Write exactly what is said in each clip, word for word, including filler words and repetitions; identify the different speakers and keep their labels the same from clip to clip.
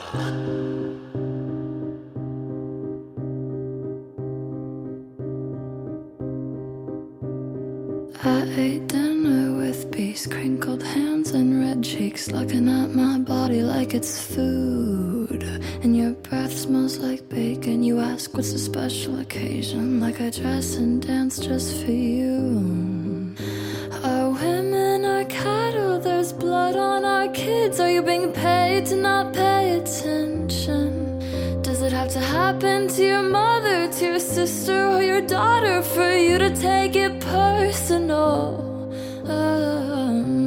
Speaker 1: I ate dinner with peace, crinkled hands and red cheeks, looking at my body like it's food. And your breath smells like bacon. You ask what's the special occasion, like I dress and dance just for you. Our women are cattle, there's blood on our kids. Are you being paid to not pay attention? Does it have to happen to your mother, to your sister or your daughter for you to take it personal? Um,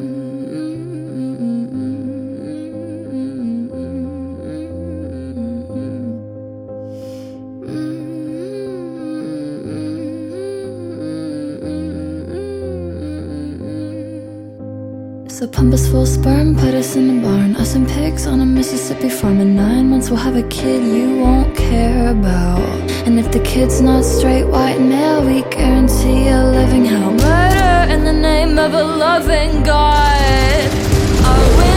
Speaker 1: So pump us full sperm, put us in a barn, us and pigs on a Mississippi farm. In nine months we'll have a kid you won't care about. And if the kid's not straight, white, male, we guarantee a living hell. Murder in the name of a loving God. Are we